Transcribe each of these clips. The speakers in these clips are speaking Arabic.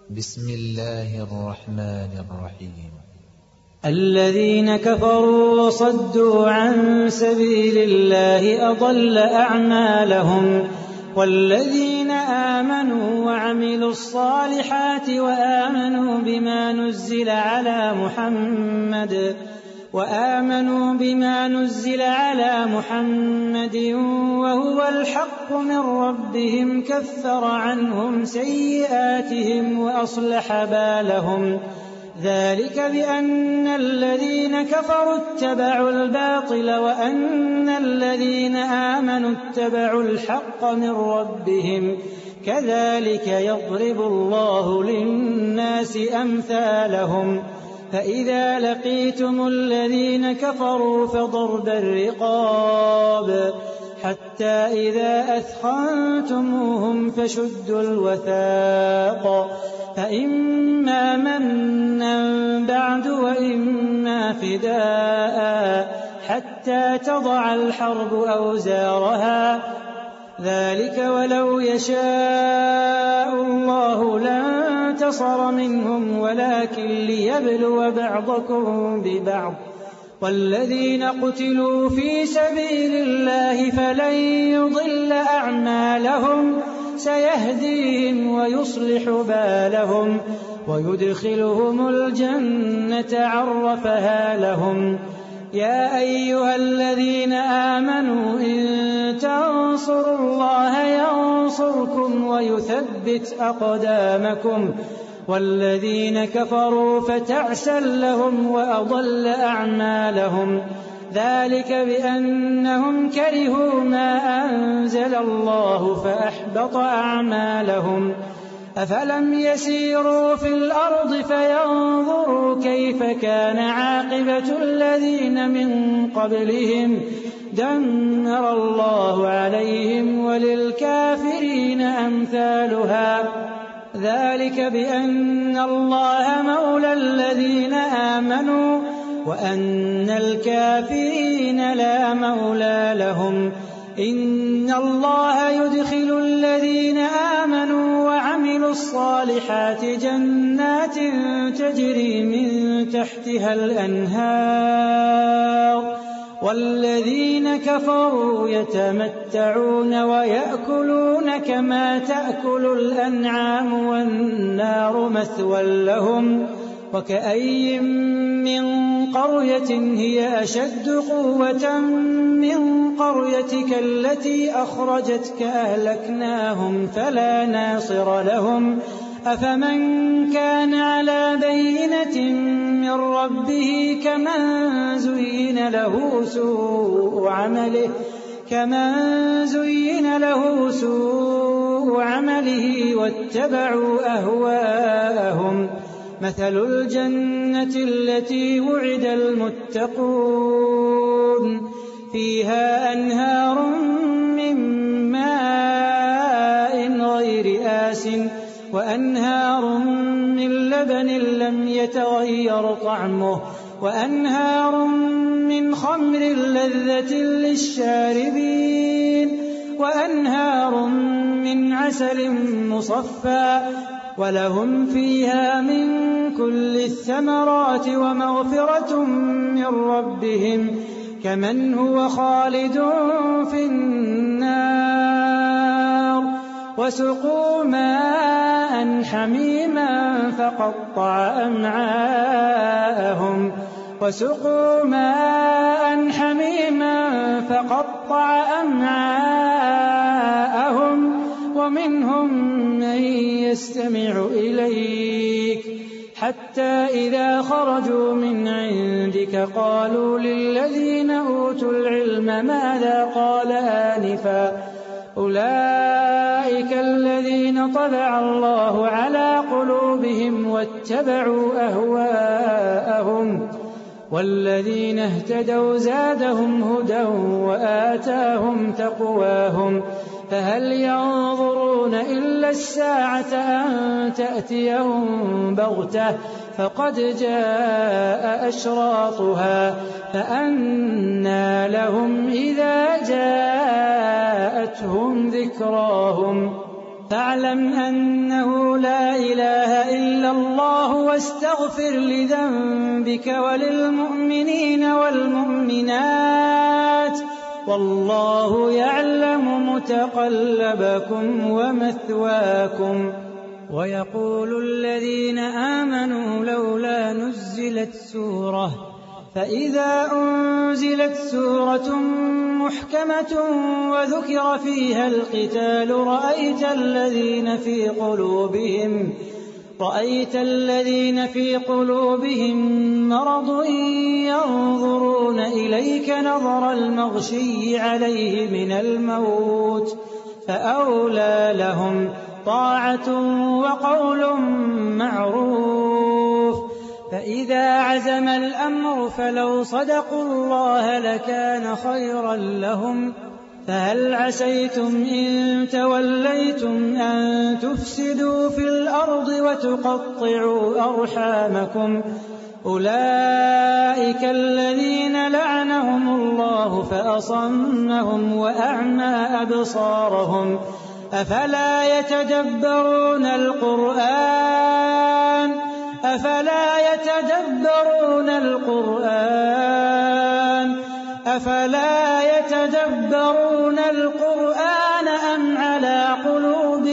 بسم الله الرحمن الرحيم. الذين كفروا وصدوا عن سبيل الله أضل أعمالهم، والذين آمنوا وعملوا الصالحات وآمنوا بما نزل على محمد وهو الحق من ربهم كفر عنهم سيئاتهم وأصلح بالهم. ذلك بأن الذين كفروا اتبعوا الباطل وأن الذين آمنوا اتبعوا الحق من ربهم، كذلك يضرب الله للناس أمثالهم. فإذا لقيتم الذين كفروا فضرب الرقاب حتى إذا أثخنتموهم فشدوا الوثاق، فإما منا بعد وإما فداء حتى تضع الحرب أوزارها. ذلك ولو يشاء الله لانتصر منهم ولكن ليبلو بعضكم ببعض. والذين قتلوا في سبيل الله فلن يضل أعمالهم، سيهديهم ويصلح بالهم ويدخلهم الجنة عرفها لهم. يا أيها الذين آمنوا إن تنصروا الله ينصركم ويثبت أقدامكم، والذين كفروا فتعسا لهم وأضل أعمالهم. ذلك بأنهم كرهوا ما أنزل الله فأحبط أعمالهم. أفلم يسيروا في الأرض فينظروا كيف كان عاقبة الذين من قبلهم، دمر الله عليهم وللكافرين أمثالها. ذلك بأن الله مولى الذين آمنوا وأن الكافرين لا مولى لهم. إن الله يدخل الذين آمنوا وعملوا الصالحات جنات تجري من تحتها الأنهار، والذين كفروا يتمتعون ويأكلون كما تأكل الأنعام والنار مثوى لهم. وكأي من قرية هي أشد قوة من قريتك التي أخرجتك أهلكناهم فلا ناصر لهم. أفمن كان على بينة من ربه كمن زين له سوء عمله واتبعوا أهواءهم. مثل الجنة التي وعد المتقون فيها أنهار من ماء غير آسٍ وأنهار من لبن لم يتغير طعمه وأنهار من خمر لذة للشاربين وأنهار من عسل مصفى ولهم فيها من كل الثمرات ومغفرة من ربهم كمن هو خالد في النار وسقوا ماء حميما فقطع أمعاءهم ومنهم من يستمع إليك حتى إذا خرجوا من عندك قالوا للذين أوتوا العلم ماذا قال آنفا أولئك الذين طبع الله على قلوبهم واتبعوا أهواءهم والذين اهتدوا زادهم هدى وآتاهم تقواهم فهل ينظرون إلا الساعة أن تأتيهم بغتة فقد جاء أشراطها فأنى لهم إذا جاءتهم ذكراهم فاعلم أنه لا إله الله واستغفر لذنبك وللمؤمنين والمؤمنات والله يعلم متقلبكم ومثواكم. ويقول الذين آمنوا لولا نزلت سورة فإذا أنزلت سورة محكمة وذكر فيها القتال رأيت الذين في قلوبهم مرض ينظرون إليك نظر المغشي عليه من الموت فأولى لهم طاعة وقول معروف. فإذا عزم الأمر فلو صدقوا الله لكان خيرا لهم. فهل عسيتم إن توليتم أن تفسدوا في الأرض وتقطعوا أرحامكم؟ أولئك الذين لعنهم الله فأصمهم وأعمى أبصارهم أفلا يتدبرون القرآن أم على قلوب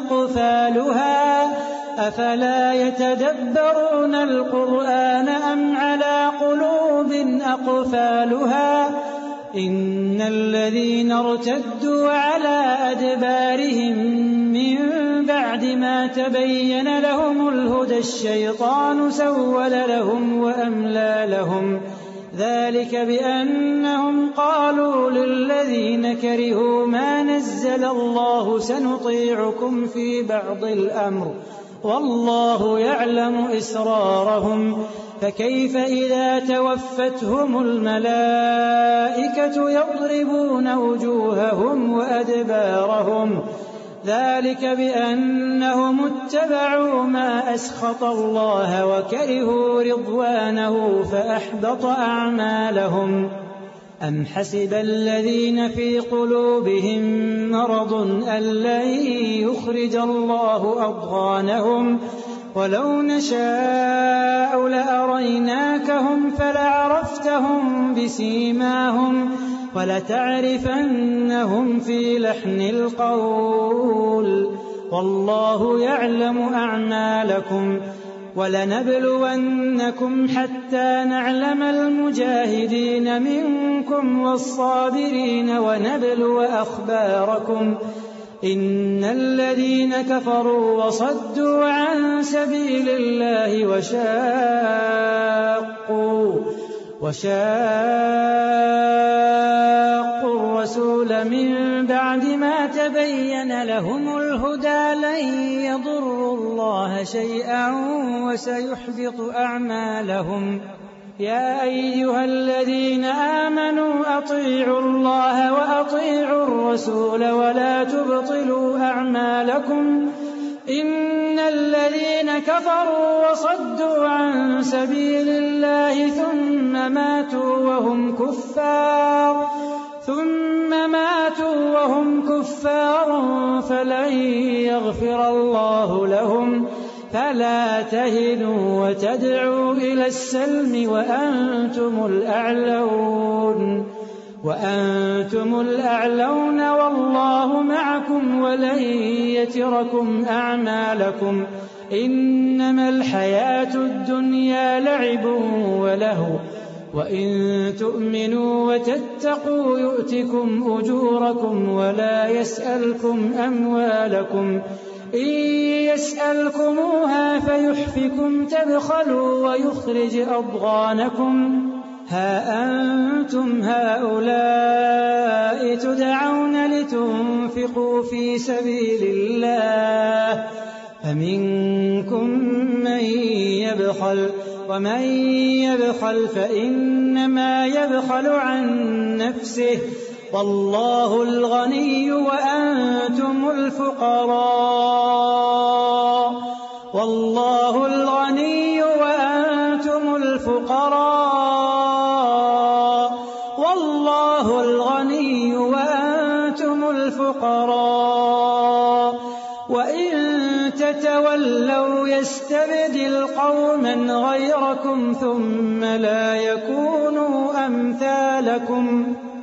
أقفالها إن الذين ارتدوا على أدبارهم من بعد ما تبين لهم الهدى الشيطان سول لهم وأملى لهم ذلك بأنهم قالوا للذين كرهوا ما نزل الله سنطيعكم في بعض الأمر والله يعلم إسرارهم. فكيف إذا توفتهم الملائكة يضربون وجوههم وأدبارهم ذلك بأنهم اتبعوا ما أسخط الله وكرهوا رضوانه فأحبط أعمالهم. أم حسب الذين في قلوبهم مرض أن لن يخرج الله أضغانهم ولو نشاء لأريناكهم فلعرفتهم بسيماهم ولتعرفنهم في لحن القول والله يعلم أعمالكم. ولنبلونكم حتى نعلم المجاهدين منكم والصابرين ونبلو أخباركم. إن الذين كفروا وصدوا عن سبيل الله وشاقوا الرسول من بعد ما تبين لهم الهدى لن يضروا الله شيئا وسيحبط أعمالهم. يا أيها الذين آمنوا أطيعوا الله وأطيعوا الرسول ولا تبطلوا أعمالكم. إن الذين كفروا وصدوا عن سبيل الله ثم ماتوا وهم كفار فلن يغفر الله لهم. فلا تهنوا وتدعوا إلى السلم وأنتم الأعلون والله معكم ولن يتركم أعمالكم. إنما الحياة الدنيا لعب ولهو وإن تؤمنوا وتتقوا يؤتكم أجوركم ولا يسألكم أموالكم. إن يسألكموها فيحفكم تبخلوا ويخرج أضغانكم. ها أنتم هؤلاء تدعون لتنفقوا في سبيل الله فمنكم من يبخل ومن يبخل فإنما يبخل عن نفسه والله الغني وأنتم الفقراء وإن تتولوا أو يستبدل قوما غيركم ثم لا يكونوا أمثالكم